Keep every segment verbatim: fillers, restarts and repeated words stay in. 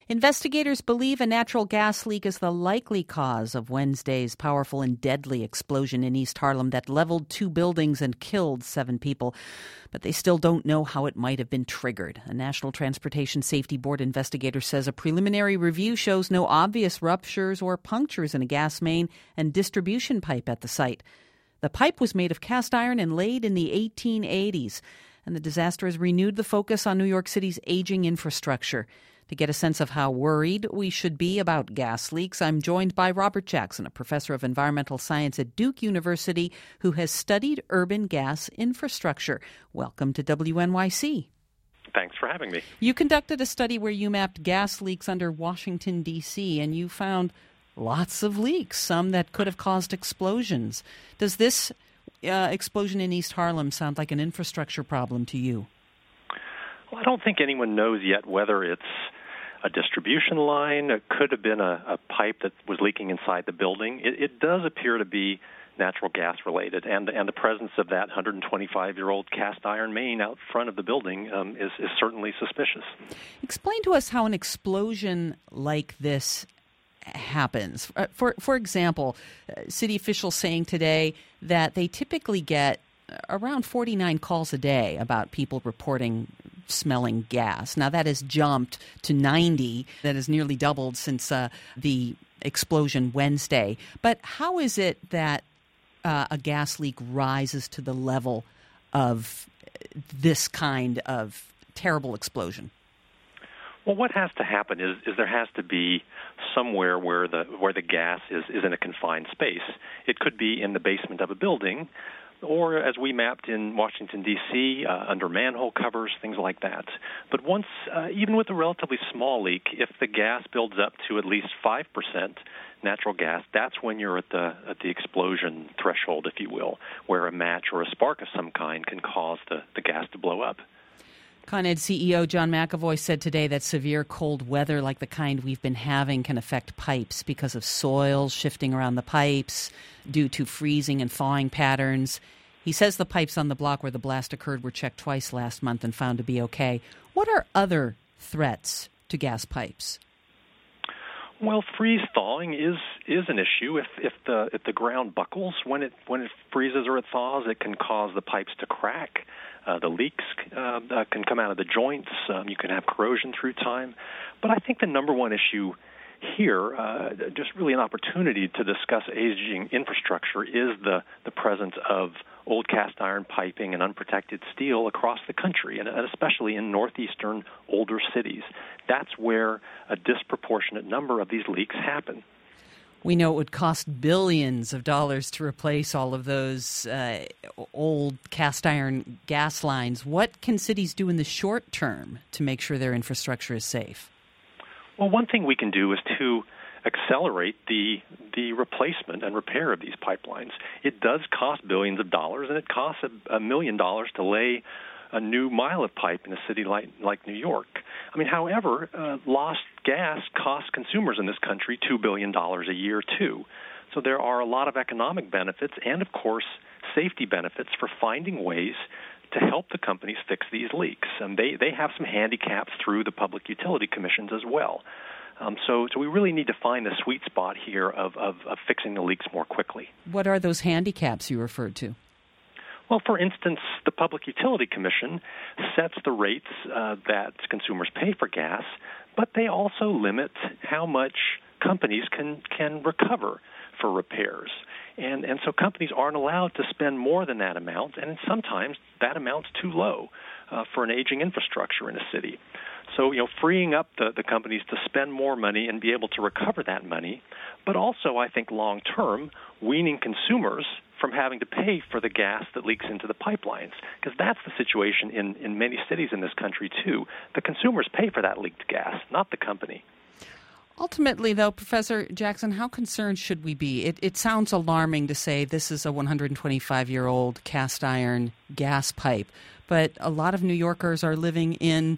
Investigators believe a natural gas leak is the likely cause of Wednesday's powerful and deadly explosion in East Harlem that leveled two buildings and killed seven people. But they still don't know how it might have been triggered. A National Transportation Safety Board investigator says a preliminary review shows no obvious ruptures or punctures in a gas main and distribution pipe at the site. The pipe was made of cast iron and laid in the eighteen eighties. And the disaster has renewed the focus on New York City's aging infrastructure. To get a sense of how worried we should be about gas leaks, I'm joined by Robert Jackson, a professor of environmental science at Duke University who has studied urban gas infrastructure. Welcome to W N Y C. Thanks for having me. You conducted a study where you mapped gas leaks under Washington, D C, and you found lots of leaks, some that could have caused explosions. Does this uh, explosion in East Harlem sound like an infrastructure problem to you? Well, I don't think anyone knows yet whether it's a distribution line. It could have been a, a pipe that was leaking inside the building. It, it does appear to be natural gas related, and and the presence of that one hundred twenty-five-year-old cast iron main out front of the building um, is, is certainly suspicious. Explain to us how an explosion like this happens. For for example, city officials saying today that they typically get around forty-nine calls a day about people reporting smelling gas. Now, that has jumped to ninety. That has nearly doubled since uh, the explosion Wednesday. But how is it that uh, a gas leak rises to the level of this kind of terrible explosion? Well, what has to happen is, is there has to be somewhere where the where the gas is, is in a confined space. It could be in the basement of a building, or as we mapped in Washington, D C, uh, under manhole covers, things like that. But once, uh, even with a relatively small leak, if the gas builds up to at least five percent natural gas, that's when you're at the at the explosion threshold, if you will, where a match or a spark of some kind can cause the, the gas to blow up. Con Ed C E O John McAvoy said today that severe cold weather like the kind we've been having can affect pipes because of soil shifting around the pipes due to freezing and thawing patterns. He says the pipes on the block where the blast occurred were checked twice last month and found to be okay. What are other threats to gas pipes? Well, freeze thawing is is an issue. If if the if the ground buckles when it when it freezes or it thaws, it can cause the pipes to crack. Uh, the leaks uh, uh, can come out of the joints. Um, you can have corrosion through time. But I think the number one issue here, uh, just really an opportunity to discuss aging infrastructure, is the, the presence of old cast iron piping and unprotected steel across the country, and, and especially in northeastern older cities. That's where a disproportionate number of these leaks happen. We know it would cost billions of dollars to replace all of those uh, old cast iron gas lines. What can cities do in the short term to make sure their infrastructure is safe? Well, one thing we can do is to accelerate the the replacement and repair of these pipelines. It does cost billions of dollars, and it costs a, a million dollars to lay a new mile of pipe in a city like, like New York. I mean, however, uh, lost gas costs consumers in this country two billion dollars a year, too. So there are a lot of economic benefits and, of course, safety benefits for finding ways to help the companies fix these leaks. And they, they have some handicaps through the public utility commissions as well. Um, so, so we really need to find the sweet spot here of, of, of fixing the leaks more quickly. What are those handicaps you referred to? Well, for instance, the Public Utility Commission sets the rates uh, that consumers pay for gas, but they also limit how much companies can, can recover for repairs. And, and so companies aren't allowed to spend more than that amount, and sometimes that amount's too low uh, for an aging infrastructure in a city. So, you know, freeing up the, the companies to spend more money and be able to recover that money, but also, I think, long-term, weaning consumers from having to pay for the gas that leaks into the pipelines, because that's the situation in, in many cities in this country, too. The consumers pay for that leaked gas, not the company. Ultimately, though, Professor Jackson, how concerned should we be? It, it sounds alarming to say this is a one hundred twenty-five-year-old cast iron gas pipe, but a lot of New Yorkers are living in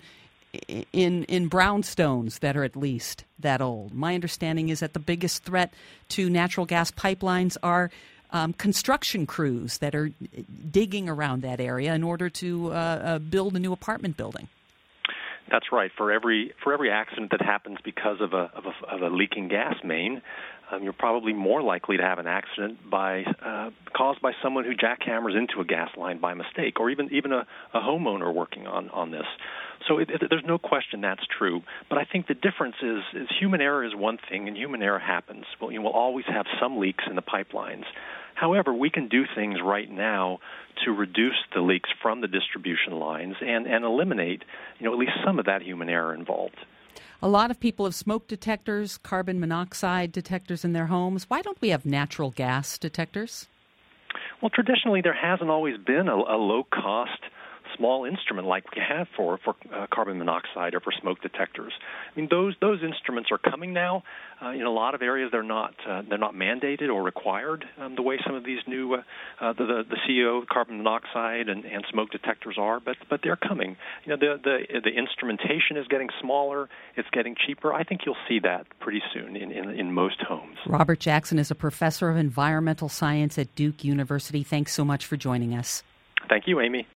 in in brownstones that are at least that old. My understanding is that the biggest threat to natural gas pipelines are um, construction crews that are digging around that area in order to uh, uh, build a new apartment building. That's right. For every for every accident that happens because of a of a, of a leaking gas main, um, you're probably more likely to have an accident by uh, caused by someone who jackhammers into a gas line by mistake, or even even a, a homeowner working on, on this. So it, it, there's no question that's true. But I think the difference is, is human error is one thing, and human error happens. Well, you will always have some leaks in the pipelines. However, we can do things right now to reduce the leaks from the distribution lines and, and eliminate, you know, at least some of that human error involved. A lot of people have smoke detectors, carbon monoxide detectors in their homes. Why don't we have natural gas detectors? Well, traditionally, there hasn't always been a, a low-cost small instrument like we have for for uh, carbon monoxide or for smoke detectors. I mean, those those instruments are coming now. Uh, in a lot of areas, they're not uh, they're not mandated or required um, the way some of these new uh, uh, the the C O carbon monoxide and, and smoke detectors are. But but they're coming. You know, the the the instrumentation is getting smaller. It's getting cheaper. I think you'll see that pretty soon in in, in most homes. Robert Jackson is a professor of environmental science at Duke University. Thanks so much for joining us. Thank you, Amy.